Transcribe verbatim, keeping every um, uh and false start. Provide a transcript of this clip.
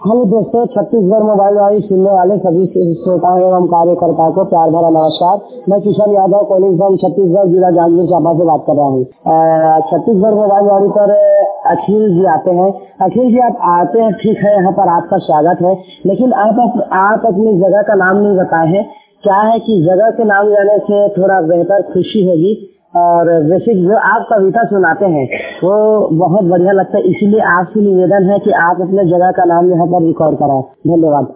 Hello दोस्तों, Chhattisgarh mobile वाली सुनने वाले सभी श्रोताओं एवं कार्यकर्ताओं को प्यार भरा नमस्कार। मैं किशन यादव कॉलिंग फ्रॉम छत्तीसगढ़ जिला जांजगीर चांपा से बात कर रहा हूँ। छत्तीसगढ़ मोबाइल वाली पर अखिल जी आते हैं। अखिल जी आप आते हैं, ठीक है, यहाँ पर आपका स्वागत है, लेकिन आप आप अपनी जगह का नाम नहीं बताए हैं। क्या है कि जगह के नाम जाने से थोड़ा बेहतर खुशी होगी, और बेसिक जो आप कविता सुनाते हैं वो बहुत बढ़िया लगता है, इसीलिए आपसे निवेदन है कि आप अपने जगह का नाम यहाँ पर रिकॉर्ड कराएं। धन्यवाद।